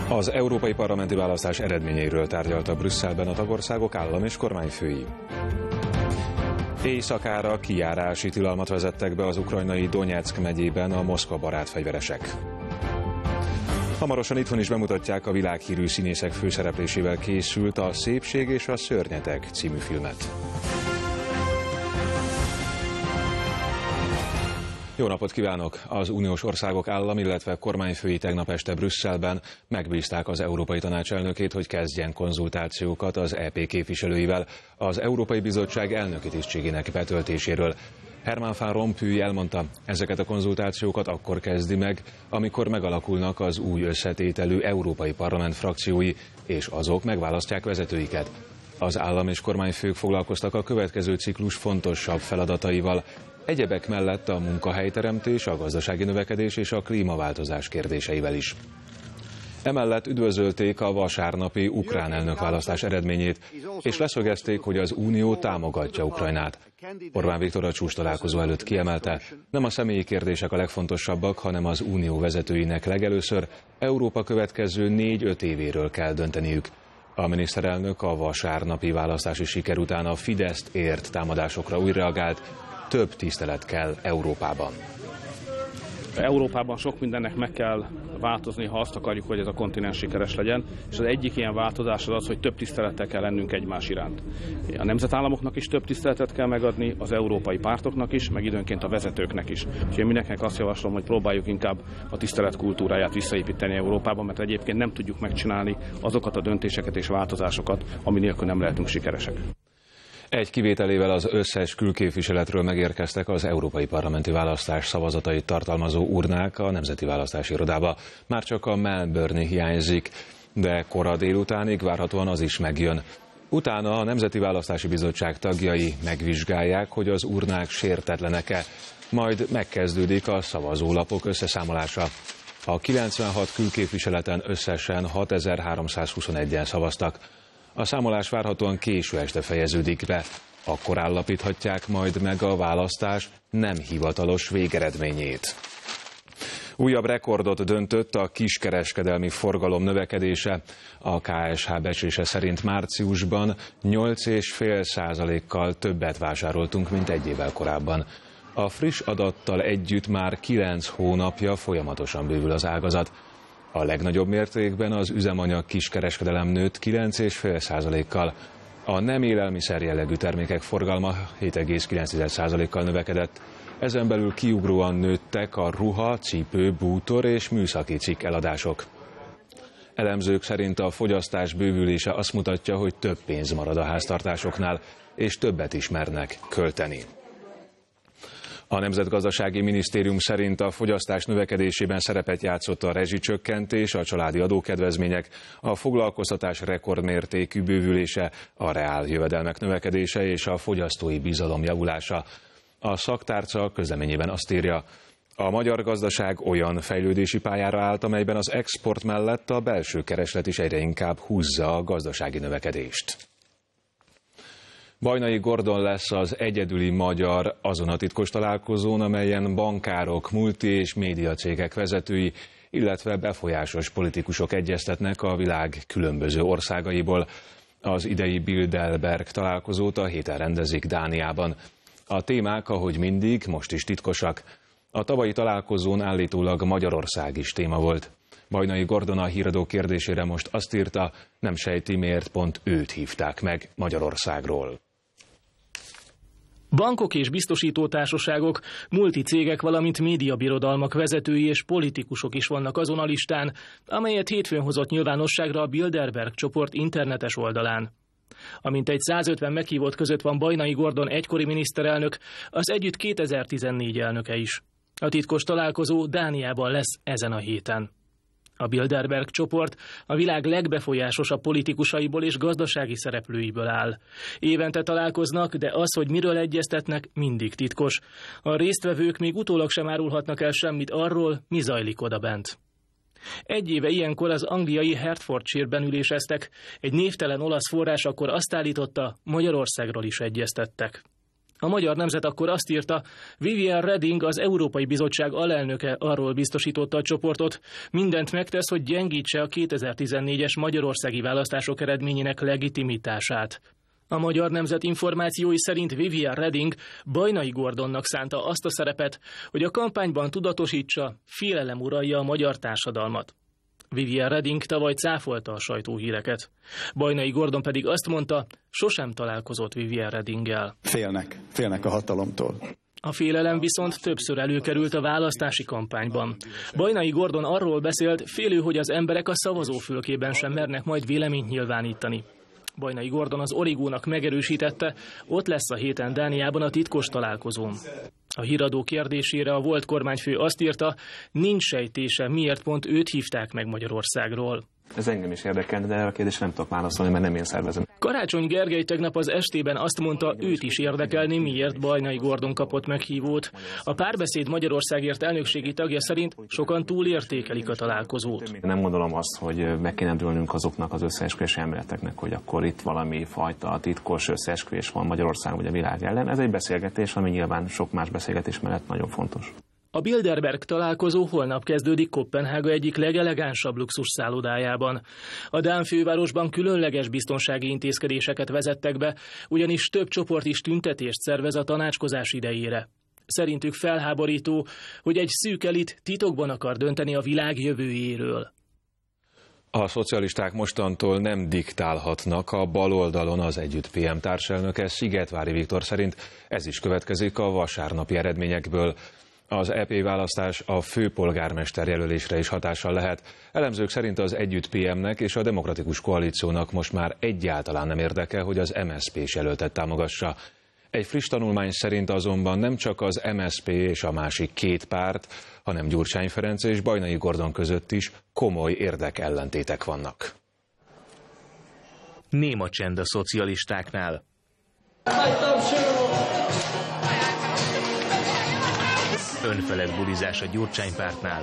Az európai parlamenti választás eredményeiről tárgyalta Brüsszelben a tagországok állam- és kormányfői. Éjszakára kijárási tilalmat vezettek be az ukrajnai Donyeck megyében a Moszkva barát fegyveresek. Hamarosan itthon is bemutatják a világhírű színészek főszereplésével készült A szépség és a szörnyetek című filmet. Jó napot kívánok! Az uniós országok állam, illetve kormányfői tegnap este Brüsszelben megbízták az Európai Tanács elnökét, hogy kezdjen konzultációkat az EP képviselőivel az Európai Bizottság elnöki tisztségének betöltéséről. Herman Van Rompuy elmondta, ezeket a konzultációkat akkor kezdi meg, amikor megalakulnak az új összetételű Európai Parlament frakciói, és azok megválasztják vezetőiket. Az állam- és kormányfők foglalkoztak a következő ciklus fontosabb feladataival, egyebek mellett a munkahelyteremtés, a gazdasági növekedés és a klímaváltozás kérdéseivel is. Emellett üdvözölték a vasárnapi ukrán elnökválasztás eredményét, és leszögezték, hogy az Unió támogatja Ukrajnát. Orbán Viktor a csúcstalálkozó előtt kiemelte, nem a személyi kérdések a legfontosabbak, hanem az Unió vezetőinek legelőször Európa következő 4-5 évéről kell dönteniük. A miniszterelnök a vasárnapi választási siker után a Fideszt ért támadásokra úgy reagált, több tisztelet kell Európában. Európában sok mindennek meg kell változni, ha azt akarjuk, hogy ez a kontinens sikeres legyen, és az egyik ilyen változás az, hogy több tisztelettel kell lennünk egymás iránt. A nemzetállamoknak is több tiszteletet kell megadni, az európai pártoknak is, meg időnként a vezetőknek is. Úgyhogy mindenkinek azt javaslom, hogy próbáljuk inkább a tisztelet kultúráját visszaépíteni Európában, mert egyébként nem tudjuk megcsinálni azokat a döntéseket és változásokat, ami nélkül nem lehetünk sikeresek. Egy kivételével az összes külképviseletről megérkeztek az európai parlamenti választás szavazatait tartalmazó urnák a Nemzeti Választási Irodába. Már csak a Melbourne hiányzik, de kora délutánig várhatóan az is megjön. Utána a Nemzeti Választási Bizottság tagjai megvizsgálják, hogy az urnák sértetlenek-e, majd megkezdődik a szavazólapok összeszámolása. A 96 külképviseleten összesen 6321-en szavaztak. A számolás várhatóan késő este fejeződik be, akkor állapíthatják majd meg a választás nem hivatalos végeredményét. Újabb rekordot döntött a kiskereskedelmi forgalom növekedése. A KSH becslése szerint márciusban 8,5%-kal többet vásároltunk, mint egy évvel korábban. A friss adattal együtt már 9 hónapja folyamatosan bővül az ágazat. A legnagyobb mértékben az üzemanyag kiskereskedelem nőtt 9,5%-kal. A nem élelmiszer jellegű termékek forgalma 7,9%-kal növekedett. Ezen belül kiugróan nőttek a ruha, cipő, bútor és műszaki cikk eladások. Elemzők szerint a fogyasztás bővülése azt mutatja, hogy több pénz marad a háztartásoknál, és többet is mernek költeni. A Nemzetgazdasági Minisztérium szerint a fogyasztás növekedésében szerepet játszott a rezsicsökkentés, a családi adókedvezmények, a foglalkoztatás rekordmértékű bővülése, a reál jövedelmek növekedése és a fogyasztói bizalom javulása. A szaktárca közleményében azt írja, a magyar gazdaság olyan fejlődési pályára állt, amelyben az export mellett a belső kereslet is egyre inkább húzza a gazdasági növekedést. Bajnai Gordon lesz az egyedüli magyar azon a titkos találkozón, amelyen bankárok, multi- és médiacégek vezetői, illetve befolyásos politikusok egyeztetnek a világ különböző országaiból. Az idei Bilderberg találkozót a héten rendezik Dániában. A témák, ahogy mindig, most is titkosak. A tavalyi találkozón állítólag Magyarország is téma volt. Bajnai Gordon a híradó kérdésére most azt írta, nem sejti, miért pont őt hívták meg Magyarországról. Bankok és biztosítótársaságok, multicégek, valamint médiabirodalmak vezetői és politikusok is vannak azon a listán, amelyet hétfőn hozott nyilvánosságra a Bilderberg csoport internetes oldalán. A mintegy 150 meghívott között van Bajnai Gordon egykori miniszterelnök, az együtt 2014 elnöke is. A titkos találkozó Dániában lesz ezen a héten. A Bilderberg csoport a világ legbefolyásosabb politikusaiból és gazdasági szereplőiből áll. Évente találkoznak, de az, hogy miről egyeztetnek, mindig titkos. A résztvevők még utólag sem árulhatnak el semmit arról, mi zajlik odabent. Egy éve ilyenkor az angliai Hertfordshire-ben üléseztek. Egy névtelen olasz forrás akkor azt állította, Magyarországról is egyeztettek. A Magyar Nemzet akkor azt írta, Viviane Reding, az Európai Bizottság alelnöke arról biztosította a csoportot, mindent megtesz, hogy gyengítse a 2014-es magyarországi választások eredményének legitimitását. A Magyar Nemzet információi szerint Viviane Reding Bajnai Gordonnak szánta azt a szerepet, hogy a kampányban tudatosítsa, félelem uralja a magyar társadalmat. Viviane Reding tavaly cáfolta a sajtóhíreket. Bajnai Gordon pedig azt mondta, sosem találkozott Viviane Redinggel. Félnek a hatalomtól. A félelem viszont többször előkerült a választási kampányban. Bajnai Gordon arról beszélt, félő, hogy az emberek a szavazófülkében sem mernek majd véleményt nyilvánítani. Bajnai Gordon az Origónak megerősítette, ott lesz a héten Dániában a titkos találkozón. A híradó kérdésére a volt kormányfő azt írta, nincs sejtése, miért pont őt hívták meg Magyarországról. Ez engem is érdekel, de erre a kérdésre nem tudok válaszolni, mert nem én szervezem. Karácsony Gergely tegnap az estében azt mondta, őt is érdekelni, miért Bajnai Gordon kapott meghívót. A Párbeszéd Magyarországért elnökségi tagja szerint sokan túlértékelik a találkozót. Nem gondolom azt, hogy meg kéne dőlnünk azoknak az összeesküvés elméleteknek, hogy akkor itt valami fajta titkos összeesküvés van Magyarország vagy a világ ellen. Ez egy beszélgetés, ami nyilván sok más beszélgetés mellett nagyon fontos. A Bilderberg találkozó holnap kezdődik Koppenhága egyik legelegánsabb luxus szállodájában. A dán fővárosban különleges biztonsági intézkedéseket vezettek be, ugyanis több csoport is tüntetést szervez a tanácskozás idejére. Szerintük felháborító, hogy egy szűk elit titokban akar dönteni a világ jövőjéről. A szocialisták mostantól nem diktálhatnak a baloldalon, az Együtt PM társelnöke Szigetvári Viktor szerint ez is következik a vasárnapi eredményekből. Az EP választás a főpolgármester jelölésre is hatással lehet. Elemzők szerint az Együtt PM-nek és a Demokratikus Koalíciónak most már egyáltalán nem érdeke, hogy az MSZP-s jelöltet támogassa. Egy friss tanulmány szerint azonban nem csak az MSZP és a másik két párt, hanem Gyurcsány Ferenc és Bajnai Gordon között is komoly érdekellentétek vannak. Néma csend a szocialistáknál. Önfelett bulizás a Gyurcsány pártnál.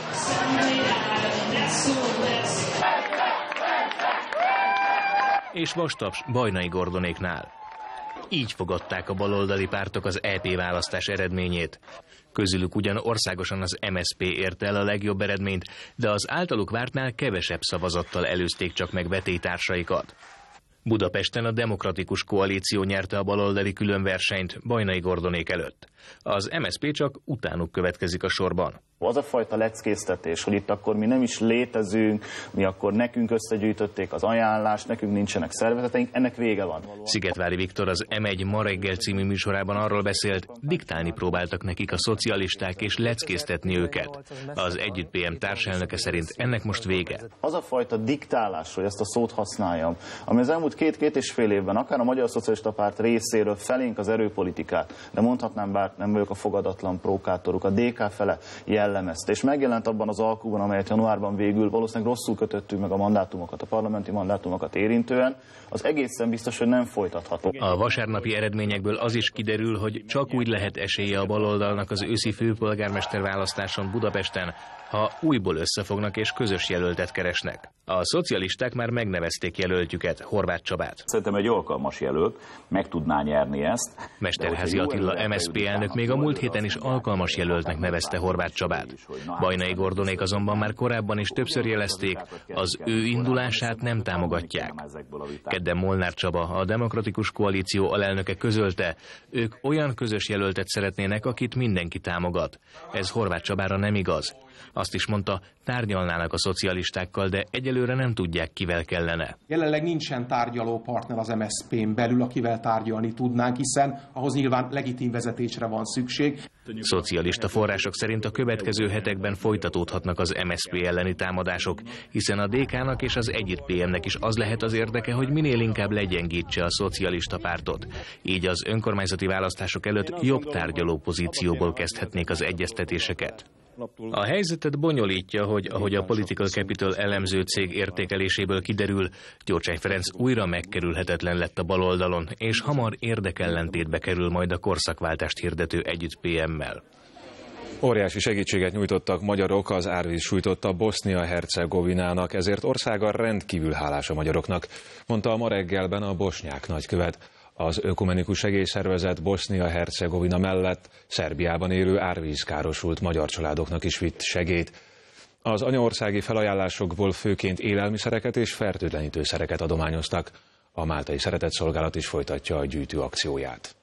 És vastaps Bajnai Gordonéknál. Így fogadták a baloldali pártok az EP választás eredményét. Közülük ugyan országosan az MSZP érte el a legjobb eredményt, de az általuk vártnál kevesebb szavazattal előzték csak meg vetélytársaikat. Budapesten a Demokratikus Koalíció nyerte a baloldali különversenyt Bajnai Gordonék előtt. Az MSZP csak utánuk következik a sorban. Az a fajta leckéztetés, hogy itt akkor mi nem is létezünk, mi akkor nekünk összegyűjtötték az ajánlást, nekünk nincsenek szervezeteink, ennek vége van. Szigetvári Viktor az M1 Ma reggel című műsorában arról beszélt, diktálni próbáltak nekik a szocialisták és leckéztetni őket. Az Együtt PM társelnöke szerint ennek most vége. Az a fajta diktálás, hogy ezt a szót használjam, ami az elmúlt két és fél évben akár a Magyar Szocialista Párt részéről felénk az erőpolitikát, de mondhatnám, bár nem vagyok a fogadatlan prókátoruk, a DK fele jellemezte, és megjelent abban az alkuban, amelyet januárban végül valószínűleg rosszul kötöttük meg a mandátumokat, a parlamenti mandátumokat érintően, az egészen biztos, hogy nem folytatható. A vasárnapi eredményekből az is kiderül, hogy csak úgy lehet esélye a baloldalnak az őszi főpolgármester választáson Budapesten, ha újból összefognak és közös jelöltet keresnek. A szocialisták már megnevezték jelöltjüket, Horváth Csabát. Szerintem egy alkalmas jelölt, meg tudná nyerni ezt. Mesterházy Attila MSZP elnök még a múlt héten is alkalmas jelöltnek nevezte Horváth Csabát. Bajnai Gordonék azonban már korábban is többször jelezték, az ő indulását nem támogatják. Kedden Molnár Csaba, a Demokratikus Koalíció alelnöke közölte, ők olyan közös jelöltet szeretnének, akit mindenki támogat. Ez Horváth Csabára nem igaz. Azt is mondta, tárgyalnának a szocialistákkal, de egyelőre nem tudják, kivel kellene. Jelenleg nincsen tárgyaló partner az MSZP-n belül, akivel tárgyalni tudnánk, hiszen ahhoz nyilván legitim vezetésre van szükség. Szocialista források szerint a következő hetekben folytatódhatnak az MSZP elleni támadások, hiszen a DK-nak és az Együtt PM-nek is az lehet az érdeke, hogy minél inkább legyengítse a szocialista pártot. Így az önkormányzati választások előtt jobb tárgyaló pozícióból kezdhetnék az egyeztetéseket. A helyzetet bonyolítja, hogy ahogy a Political Capital elemző cég értékeléséből kiderül, Gyurcsány Ferenc újra megkerülhetetlen lett a baloldalon, és hamar érdekellentétbe kerül majd a korszakváltást hirdető Együtt PM-mel. Óriási segítséget nyújtottak magyarok az árvíz sújtotta Bosznia-Hercegovinának, ezért országa rendkívül hálás a magyaroknak, mondta a Ma reggelben a bosnyák nagykövet. Az ökumenikus segélyszervezet Bosznia-Hercegovina mellett Szerbiában élő árvízkárosult magyar családoknak is vitt segélyt. Az anyaországi felajánlásokból főként élelmiszereket és fertőtlenítőszereket adományoztak. A máltai szeretetszolgálat is folytatja a gyűjtő akcióját.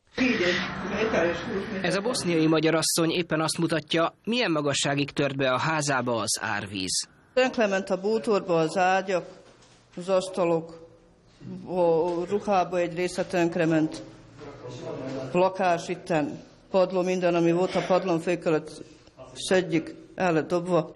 Ez a boszniai magyar asszony éppen azt mutatja, milyen magasságig tört be a házába az árvíz. Tönkrement a bútorba az ágyak, az asztalok, a ruhába egy része tönkrement. Lakás itten, padló, minden, ami volt a padlón, föl kellett szedjük, el lett dobva.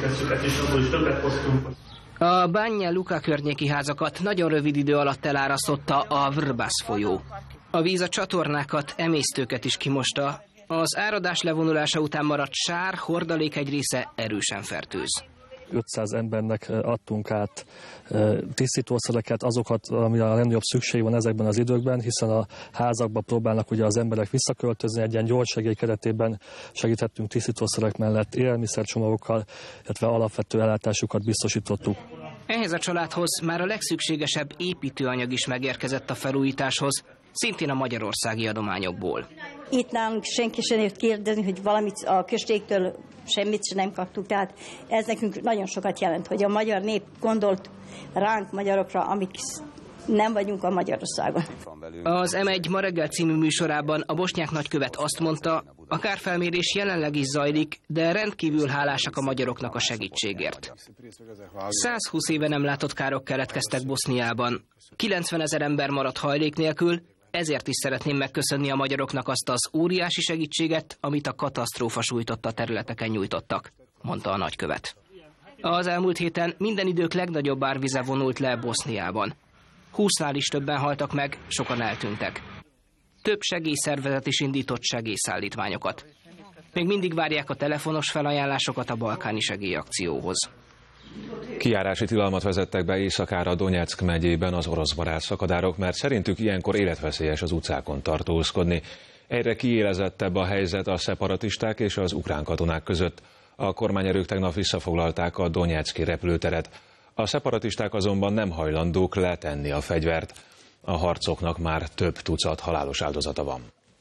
A Banja Luka környéki házakat nagyon rövid idő alatt elárasztotta a Vrbas folyó. A víz a csatornákat, emésztőket is kimosta. Az áradás levonulása után maradt sár, hordalék egy része erősen fertőz. 500 embernek adtunk át tisztítószereket, azokat, amire a legnagyobb szükség van ezekben az időkben, hiszen a házakba próbálnak ugye az emberek visszaköltözni, egy ilyen gyorssegély keretében segítettünk tisztítószerek mellett élelmiszercsomagokkal, illetve alapvető ellátásukat biztosítottuk. Ehhez a családhoz már a legszükségesebb építőanyag is megérkezett a felújításhoz, szintén a magyarországi adományokból. Itt nálunk senki sem jött kérdezni, hogy valamit a községtől semmit sem nem kaptuk, tehát ez nekünk nagyon sokat jelent, hogy a magyar nép gondolt ránk magyarokra, amik nem vagyunk a Magyarországon. Az M1 Ma reggel című műsorában a bosnyák nagykövet azt mondta, a kárfelmérés jelenleg is zajlik, de rendkívül hálásak a magyaroknak a segítségért. 120 éve nem látott károk keletkeztek Boszniában. 90 000 ember maradt hajlék nélkül, ezért is szeretném megköszönni a magyaroknak azt az óriási segítséget, amit a katasztrófa sújtotta területeken nyújtottak, mondta a nagykövet. Az elmúlt héten minden idők legnagyobb árvize vonult le Boszniában. 20-nál is többen haltak meg, sokan eltűntek. Több segélyszervezet is indított segélyszállítmányokat. Még mindig várják a telefonos felajánlásokat a balkáni segélyakcióhoz. Kijárási tilalmat vezettek be éjszakára Donyeck megyében az oroszbarát szakadárok, mert szerintük ilyenkor életveszélyes az utcákon tartózkodni. Egyre kiélezettebb a helyzet a szeparatisták és az ukrán katonák között. A kormányerők tegnap visszafoglalták a donyecky repülőteret. A szeparatisták azonban nem hajlandók letenni a fegyvert. A harcoknak már több tucat halálos áldozata van.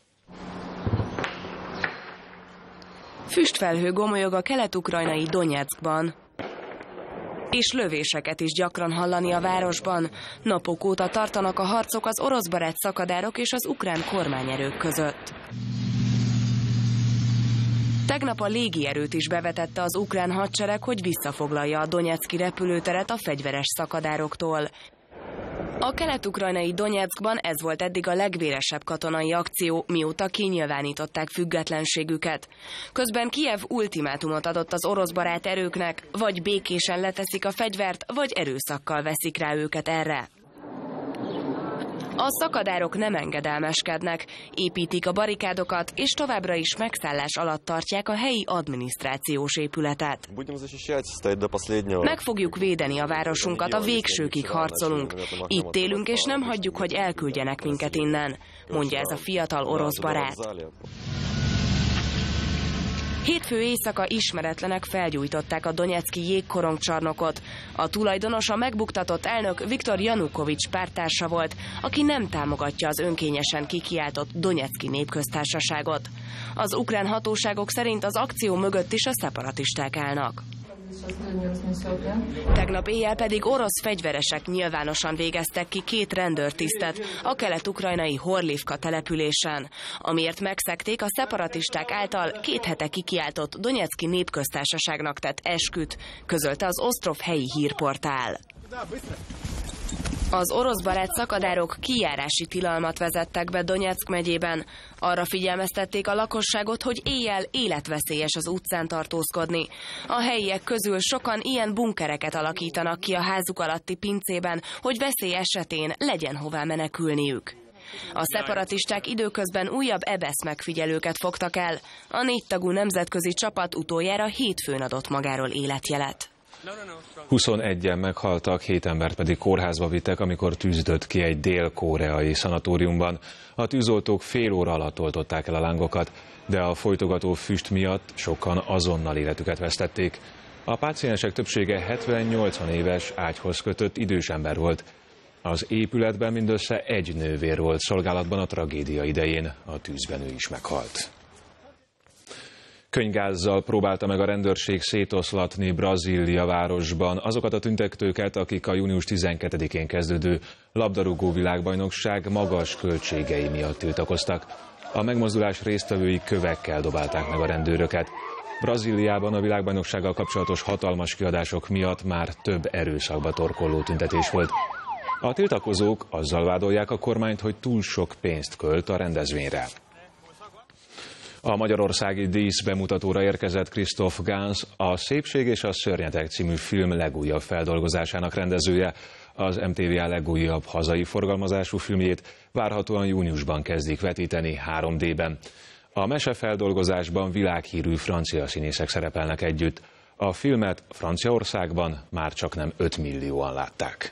Füstfelhő gomolyog a kelet-ukrajnai Donyeckban. És lövéseket is gyakran hallani a városban. Napok óta tartanak a harcok az oroszbarát szakadárok és az ukrán kormányerők között. Tegnap a légierőt is bevetette az ukrán hadsereg, hogy visszafoglalja a donyecky repülőteret a fegyveres szakadároktól. A kelet-ukrajnai Donyeckban ez volt eddig a legvéresebb katonai akció, mióta kinyilvánították függetlenségüket. Közben Kijev ultimátumot adott az oroszbarát erőknek, vagy békésen leteszik a fegyvert, vagy erőszakkal veszik rá őket erre. A szakadárok nem engedelmeskednek, építik a barikádokat, és továbbra is megszállás alatt tartják a helyi adminisztrációs épületet. Meg fogjuk védeni a városunkat, a végsőkig harcolunk. Itt élünk, és nem hagyjuk, hogy elküldjenek minket innen, mondja ez a fiatal orosz barát. Hétfő éjszaka ismeretlenek felgyújtották a donyecky jégkorongcsarnokot. A tulajdonos a megbuktatott elnök Viktor Janukovics párttársa volt, aki nem támogatja az önkényesen kikiáltott Donyecky népköztársaságot. Az ukrán hatóságok szerint az akció mögött is a szeparatisták állnak. Tegnap éjjel pedig orosz fegyveresek nyilvánosan végeztek ki 2 rendőrtisztet a kelet-ukrajnai Horlivka településen, amiért megszegték a szeparatisták által 2 hete kikiáltott Donyecky népköztársaságnak tett esküt, közölte az Osztrov helyi hírportál. Az oroszbarát szakadárok kijárási tilalmat vezettek be Donyeck megyében. Arra figyelmeztették a lakosságot, hogy éjjel életveszélyes az utcán tartózkodni. A helyiek közül sokan ilyen bunkereket alakítanak ki a házuk alatti pincében, hogy veszély esetén legyen hová menekülniük. A szeparatisták időközben újabb EBESZ megfigyelőket fogtak el. A 4 tagú nemzetközi csapat utoljára hétfőn adott magáról életjelet. 21-en meghaltak, 7 embert pedig kórházba vittek, amikor tűzött ki egy dél-koreai szanatóriumban. A tűzoltók fél óra alatt oltották el a lángokat, de a folytogató füst miatt sokan azonnal életüket vesztették. A páciensek többsége 70-80 éves, ágyhoz kötött idős ember volt. Az épületben mindössze egy nővér volt szolgálatban a tragédia idején, a tűzben ő is meghalt. Könygázzal próbálta meg a rendőrség szétoszlatni Brazília városban azokat a tüntetőket, akik a június 12-én kezdődő labdarúgó világbajnokság magas költségei miatt tiltakoztak. A megmozdulás résztvevői kövekkel dobálták meg a rendőröket. Brazíliában a világbajnoksággal kapcsolatos hatalmas kiadások miatt már több erőszakba torkolló tüntetés volt. A tiltakozók azzal vádolják a kormányt, hogy túl sok pénzt költ a rendezvényre. A magyarországi díszbemutatóra érkezett Christoph Gans, a Szépség és a szörnyetek című film legújabb feldolgozásának rendezője. Az MTVA legújabb hazai forgalmazású filmjét várhatóan júniusban kezdik vetíteni 3D-ben. A mesefeldolgozásban világhírű francia színészek szerepelnek együtt. A filmet Franciaországban már csak nem 5 millióan látták.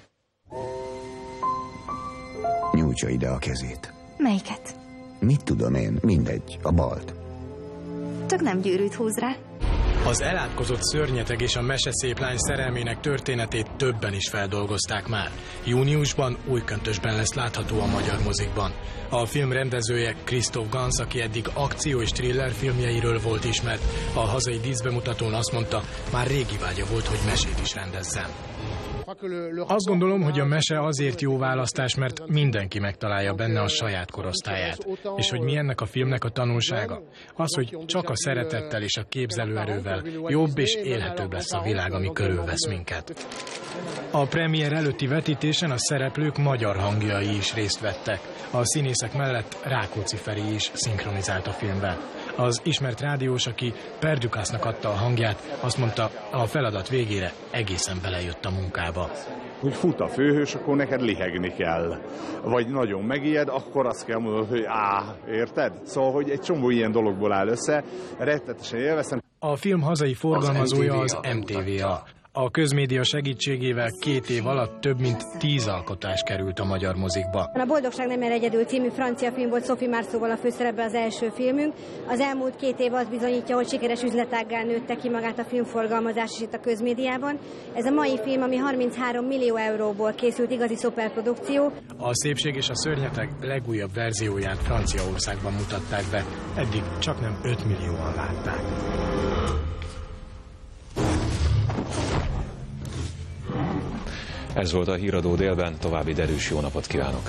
Nyújtsa ide a kezét. Melyiket? Mit tudom én, mindegy, a balt. Csak nem gyűrűt húz rá. Az elátkozott szörnyeteg és a meseszép lány szerelmének történetét többen is feldolgozták már. Júniusban újköntösben lesz látható a magyar mozikban. A film rendezője Christoph Gans, aki eddig akció és thriller filmjeiről volt ismert, a hazai díszbemutatón azt mondta, már régi vágya volt, hogy mesét is rendezzen. Azt gondolom, hogy a mese azért jó választás, mert mindenki megtalálja benne a saját korosztályát. És hogy mi ennek a filmnek a tanulsága? Az, hogy csak a szeretettel és a képzelőerővel jobb és élhetőbb lesz a világ, ami körülvesz minket. A premier előtti vetítésen a szereplők magyar hangjai is részt vettek. A színészek mellett Rákóczi Feri is szinkronizált a filmben. Az ismert rádiós, aki Perdukásznak adta a hangját, azt mondta, a feladat végére egészen belejött a munkába. Hogy fut a főhős, akkor neked lihegni kell. Vagy nagyon megijed, akkor azt kell mondani, hogy érted? Szóval, hogy egy csomó ilyen dologból áll össze, rettetesen élveztem. A film hazai forgalmazója az MTVA. A közmédia segítségével 2 év alatt több mint 10 alkotás került a magyar mozikba. A Boldogság nem ér egyedül című francia film volt Sophie Marceauval a főszerepben az első filmünk. Az elmúlt 2 év azt bizonyítja, hogy sikeres üzletággá nőtte ki magát a filmforgalmazás is itt a közmédiában. Ez a mai film, ami 33 millió euróból készült, igazi szuperprodukció. A Szépség és a szörnyeteg legújabb verzióját Franciaországban mutatták be. Eddig csak nem 5 millióan látták. Ez volt a Híradó délben, további derűs jó napot kívánok!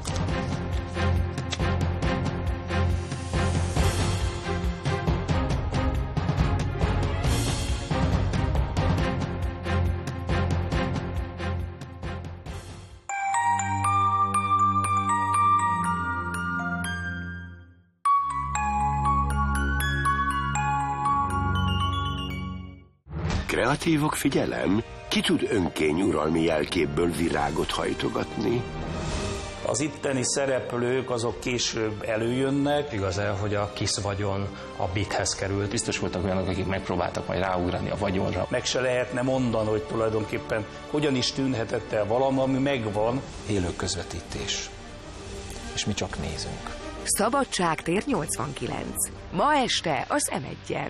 Kreatívok, figyelem! Ki tud önkény uralmi jelképből virágot hajtogatni? Az itteni szereplők azok később előjönnek. Igaz-e, hogy a kis vagyon a Bighez került? Biztos voltak olyanok, akik megpróbáltak majd ráugrani a vagyonra. Meg se lehetne mondani, hogy tulajdonképpen hogyan is tűnhetett el valami, ami megvan. Élő közvetítés. És mi csak nézünk. Szabadságtér 89. Ma este az M1-en.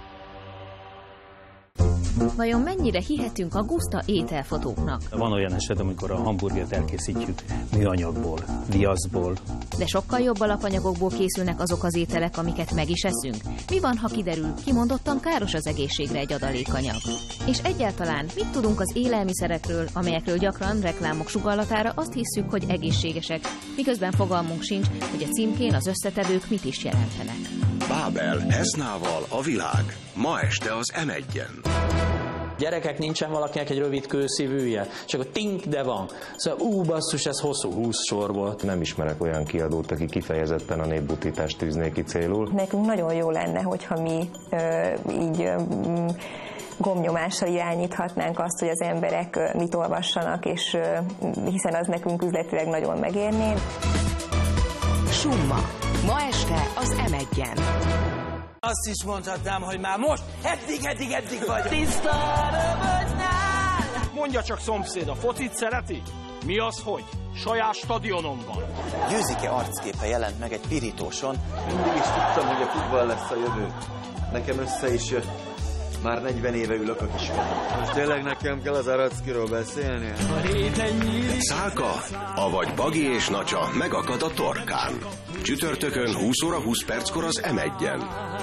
Vajon mennyire hihetünk a Guszta ételfotóknak? Van olyan eset, amikor a hamburgert elkészítjük műanyagból, viaszból. De sokkal jobb alapanyagokból készülnek azok az ételek, amiket meg is eszünk. Mi van, ha kiderül, kimondottan káros az egészségre egy adalékanyag? És egyáltalán mit tudunk az élelmiszerekről, amelyekről gyakran reklámok sugallatára azt hisszük, hogy egészségesek, miközben fogalmunk sincs, hogy a címkén az összetevők mit is jelentenek. Bábel, Esznával a világ. Ma este az M1-en. Gyerekek, nincsen valakinek egy rövid kőszívűje, csak a tink, de van. Szóval basszus, ez hosszú 20 sor volt. Nem ismerek olyan kiadót, aki kifejezetten a népbutítást tűzné ki célul. Nekünk nagyon jó lenne, hogyha mi így gombnyomással irányíthatnánk azt, hogy az emberek mit olvassanak, és hiszen az nekünk üzletileg nagyon megérné. Summa. Ma este az M1-en. Azt is mondhatnám, hogy már most eddig vagyok. Tisztára vagy. Mondja csak, szomszéd, a focit szereti? Mi az, hogy? Saját stadionom van. Győzike arcképe jelent meg egy pirítóson. Mindig is tudtam, hogy a futball lesz a jövő. Nekem össze is jött. Már 40 éve ülök a kispadon. Most tényleg nekem kell az Arackiról beszélni? Szálka, avagy Bagi és Nacsa megakad a torkán. Csütörtökön 20 óra 20 perckor az M1-en.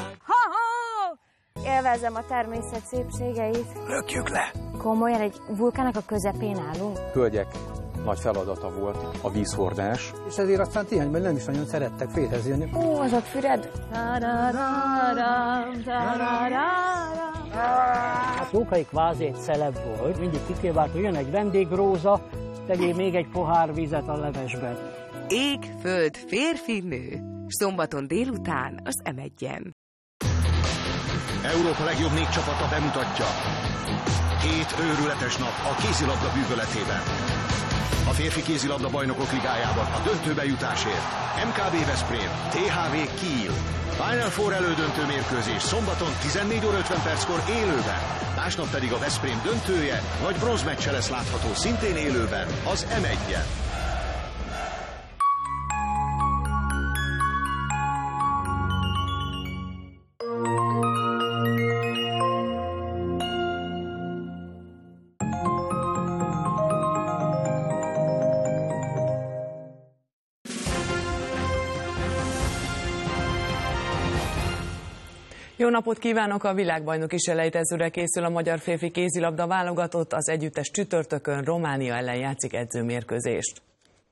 Élvezem a természet szépségeit. Lökjük le! Komolyan egy vulkának a közepén állunk? Hölgyek nagy feladata volt a vízhordás. És ezért aztán tényleg nem is nagyon szerettek férhez jönni. Ó, az a füred! A Tókai kvázi egy celeb volt, mindig kikévált, hogy jön egy vendégróza, tegyél még egy pohár vizet a levesben. Ég, föld, férfi, nő. Szombaton délután az M1-en. Európa legjobb 4 csapata bemutatja. 7 őrületes nap a kézilabda bűvöletében. A férfi kézilabda bajnokok ligájában a döntőbe jutásért. MKB Veszprém, THV Kiel. Final Four elődöntő mérkőzés szombaton 14 óra 50 perckor élőben. Másnap pedig a Veszprém döntője vagy bronzmeccse lesz látható szintén élőben az M1-en. Jó napot kívánok! A világbajnoki selejtezőre készül a magyar férfi kézilabda válogatott, az együttes csütörtökön Románia ellen játszik edzőmérkőzést.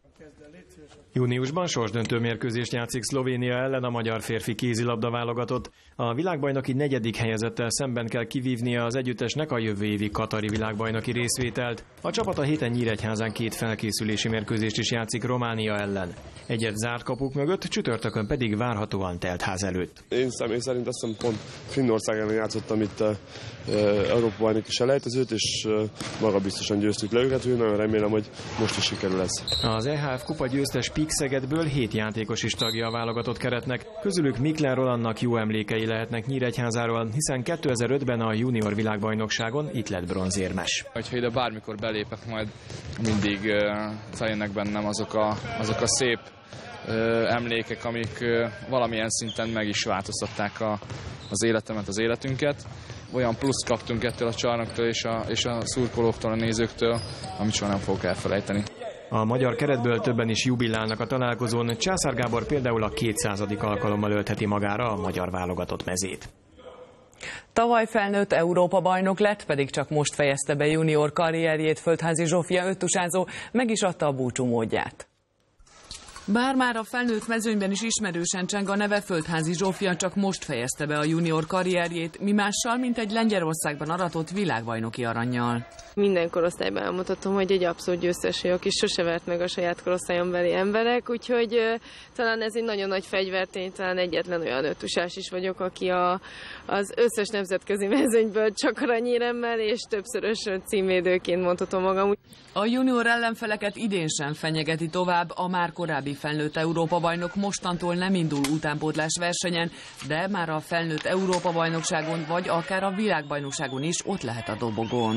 Júniusban sorsdöntő mérkőzést játszik Szlovénia ellen a magyar férfi kézilabda válogatott. A világbajnoki 4. helyezettel szemben kell kivívnia az együttesnek a jövő évi katari világbajnoki részvételt. A csapat a héten Nyíregyházán 2 felkészülési mérkőzést is játszik Románia ellen. Egyet zárt kapuk mögött, csütörtökön pedig várhatóan telt ház előtt. Én személy szerint azt hiszem pont Finnország ellen játszottam itt Európa-bajnoki selejtezőt, és magabiztosan győztük le őket, nagyon remélem, hogy most is sikerül lesz. Az EHF kupa győztes Szegedből 7 játékos is tagja a válogatott keretnek. Közülük Mikler Rolandnak jó emlékei lehetnek Nyíregyházáról, hiszen 2005-ben a junior világbajnokságon itt lett bronzérmes. Ha ide bármikor belépek, majd mindig feljönnek bennem azok a szép emlékek, amik valamilyen szinten meg is változtatták az életemet, az életünket. Olyan pluszt kaptunk ettől a csarnoktól és a szurkolóktól, a nézőktől, amit soha nem fogok elfelejteni. A magyar keretből többen is jubilálnak a találkozón. Császár Gábor például a 200. alkalommal öltheti magára a magyar válogatott mezét. Tavaly felnőtt Európa-bajnok lett, pedig csak most fejezte be junior karrierjét. Földházi Zsófia öttusázó meg is adta a búcsú módját. Bár már a felnőtt mezőnyben is ismerősen cseng a neve, Földházi Zsófia csak most fejezte be a junior karrierjét, mi mással, mint egy Lengyelországban aratott világbajnoki arannyal. Minden korosztályban elmondhatom, hogy egy abszolút győztes vagyok, és sose vert meg a saját korosztályon beli emberek, úgyhogy talán ez egy nagyon nagy fegyvertény, talán egyetlen olyan öttusás is vagyok, aki az összes nemzetközi mezőnyből csak aranyéremmel és többszörös címvédőként mondhatom magam. A junior ellenfeleket idén sem fenyegeti tovább, a már korábbi felnőtt Európa-bajnok mostantól nem indul utánpótlás versenyen, de már a felnőtt Európa-bajnokságon vagy akár a világbajnokságon is ott lehet a dobogón.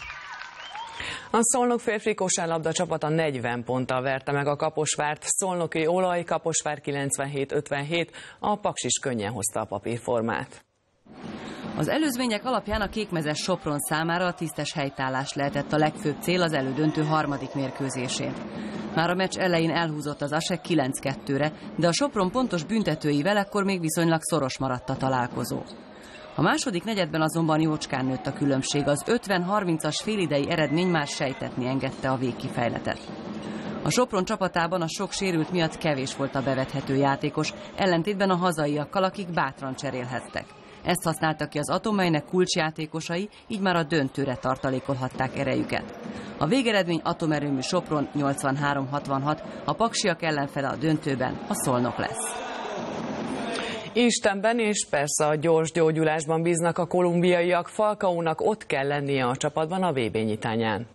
A Szolnok férfi kosárlabda csapata 40 ponttal verte meg a Kaposvárt. Szolnoki Olaj, Kaposvár 97-57, a Paks is könnyen hozta a papírformát. Az előzmények alapján a kékmezes Sopron számára a tisztes helytállás lehetett a legfőbb cél az elődöntő 3. mérkőzésén. Már a meccs elején elhúzott az ASEK 9-2-re, de a Sopron pontos büntetőivel ekkor még viszonylag szoros maradt a találkozó. A második negyedben azonban jócskán nőtt a különbség, az 50-30-as félidei eredmény már sejtetni engedte a végkifejletet. A Sopron csapatában a sok sérült miatt kevés volt a bevethető játékos, ellentétben a hazaiakkal, akik bátran cserélhettek. Ezt használtak ki az Atom, melynek kulcsjátékosai, így már a döntőre tartalékolhatták erejüket. A végeredmény atomerőmű Sopron 83-66, a paksiak ellenfele a döntőben a Szolnok lesz. Istenben és persze a gyors gyógyulásban bíznak a kolumbiaiak. Falcaónak ott kell lennie a csapatban a VB nyitányán.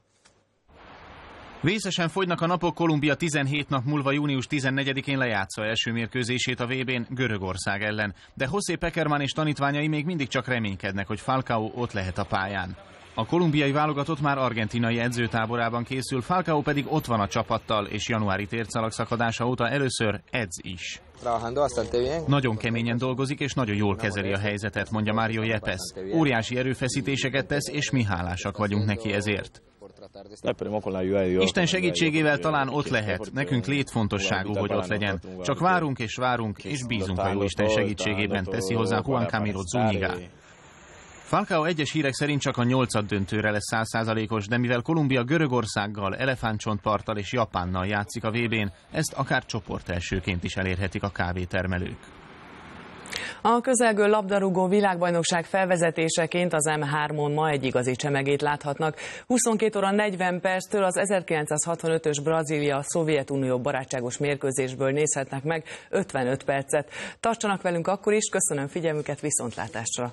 Vészesen fogynak a napok, Kolumbia 17 nap múlva június 14-én lejátsza első mérkőzését a VB-n Görögország ellen. De José Pekerman és tanítványai még mindig csak reménykednek, hogy Falcao ott lehet a pályán. A kolumbiai válogatott már argentinai edzőtáborában készül, Falcao pedig ott van a csapattal, és januári térdszalag szakadása óta először edz is. Nagyon keményen dolgozik, és nagyon jól kezeli a helyzetet, mondja Mario Yepes. Óriási erőfeszítéseket tesz, és mi hálásak vagyunk neki ezért. Isten segítségével talán ott lehet, nekünk létfontosságú, hogy ott legyen. Csak várunk, és bízunk a Jóisten segítségében, teszi hozzá Juan Camilo Zúñiga. Falcao egyes hírek szerint csak a 8. döntőre lesz 100%-os, de mivel Kolumbia Görögországgal, Elefántcsontparttal és Japánnal játszik a VB-n, ezt akár csoportelsőként is elérhetik a kávétermelők. A közelgő labdarúgó világbajnokság felvezetéseként az M3-on ma egy igazi csemegét láthatnak. 22 óra 40 perctől az 1965-ös Brazília-Szovjetunió barátságos mérkőzésből nézhetnek meg 55 percet. Tartsanak velünk akkor is, köszönöm figyelmüket, viszontlátásra!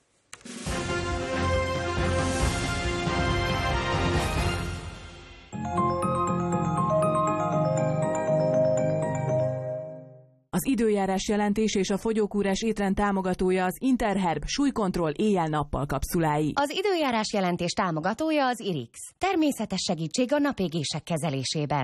Az időjárás jelentés és a fogyókúrás étrend támogatója az Interherb súlykontroll éjjel-nappal kapszulái. Az időjárás jelentés támogatója az IRIX. Természetes segítség a napégések kezelésében.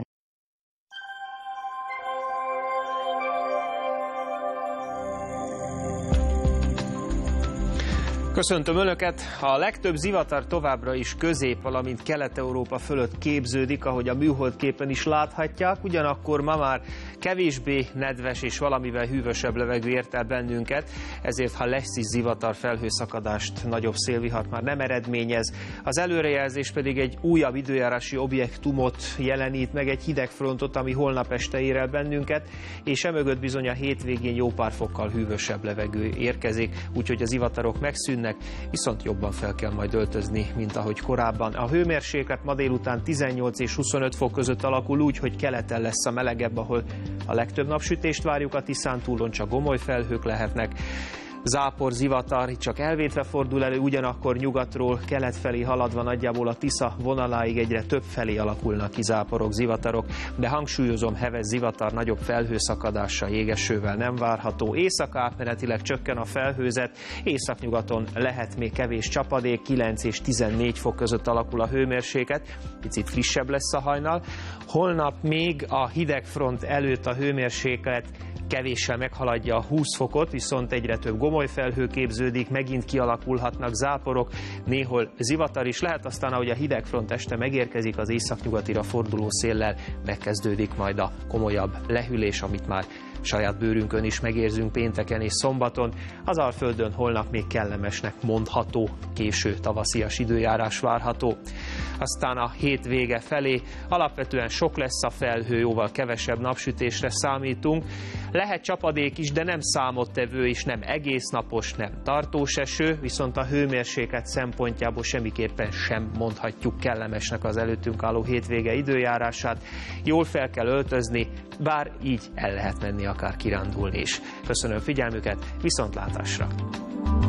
Köszöntöm Önöket! A legtöbb zivatar továbbra is Közép-, valamint Kelet-Európa fölött képződik, ahogy a műholdképen is láthatják, ugyanakkor ma már kevésbé nedves és valamivel hűvösebb levegő ért el bennünket, ezért ha lesz is zivatar, felhőszakadást, nagyobb szélvihart már nem eredményez. Az előrejelzés pedig egy újabb időjárási objektumot jelenít meg, egy hidegfrontot, ami holnap este ér el bennünket, és emögött bizony a hétvégén jó pár fokkal hűvösebb levegő érkezik, úgyhogy az zivatarok megszűnnek, viszont jobban fel kell majd öltözni, mint ahogy korábban. A hőmérséklet ma délután 18 és 25 fok között alakul úgy, hogy keleten lesz a melegebb, ahol a legtöbb napsütést várjuk, a Tiszántúlon csak gomoly felhők lehetnek. Zápor, zivatar csak elvétve fordul elő, ugyanakkor nyugatról kelet felé haladva nagyjából a Tisza vonaláig egyre több felé alakulnak ki záporok, zivatarok, de hangsúlyozom, heves zivatar, nagyobb felhőszakadással, jégesővel nem várható. Észak átmenetileg csökken a felhőzet, északnyugaton lehet még kevés csapadék, 9 és 14 fok között alakul a hőmérséklet, picit frissebb lesz a hajnal. Holnap még a hidegfront előtt a hőmérséklet kevéssel meghaladja a 20 fokot, viszont egyre több gomoly felhő képződik, megint kialakulhatnak záporok, néhol zivatar is lehet, aztán ahogy a hidegfront este megérkezik, az északnyugatira forduló széllel megkezdődik majd a komolyabb lehűlés, amit már saját bőrünkön is megérzünk pénteken és szombaton. Az Alföldön holnap még kellemesnek mondható késő tavaszias időjárás várható. Aztán a hét vége felé alapvetően sok lesz a felhő, jóval kevesebb napsütésre számítunk. Lehet csapadék is, de nem számottevő és nem egésznapos, nem tartós eső, viszont a hőmérséklet szempontjából semmiképpen sem mondhatjuk kellemesnek az előttünk álló hétvége időjárását. Jól fel kell öltözni, bár így el lehet menni akár kirándulni is. Köszönöm figyelmüket, viszontlátásra!